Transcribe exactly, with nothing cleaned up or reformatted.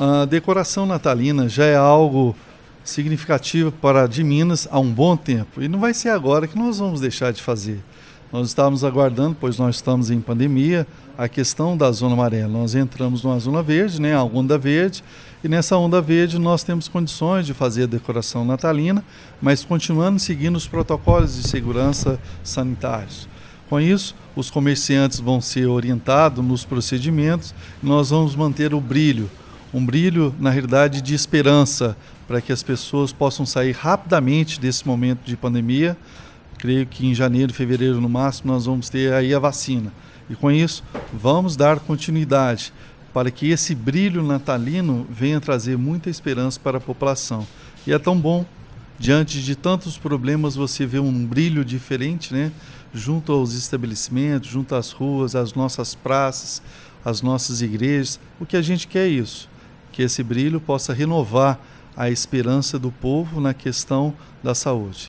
a decoração natalina já é algo significativo para de Minas há um bom tempo. E não vai ser agora que nós vamos deixar de fazer. Nós estávamos aguardando, pois nós estamos em pandemia, a questão da zona amarela. Nós entramos numa zona verde, né, a onda verde, e nessa onda verde nós temos condições de fazer a decoração natalina, mas continuando seguindo os protocolos de segurança sanitários. Com isso, os comerciantes vão ser orientados nos procedimentos e nós vamos manter o brilho, um brilho, na realidade, de esperança, para que as pessoas possam sair rapidamente desse momento de pandemia. Creio que em janeiro, fevereiro, no máximo, nós vamos ter aí a vacina. E com isso, vamos dar continuidade para que esse brilho natalino venha trazer muita esperança para a população. E é tão bom, diante de tantos problemas, você vê um brilho diferente, né? Junto aos estabelecimentos, junto às ruas, às nossas praças, às nossas igrejas. O que a gente quer é isso, que esse brilho possa renovar a esperança do povo na questão da saúde.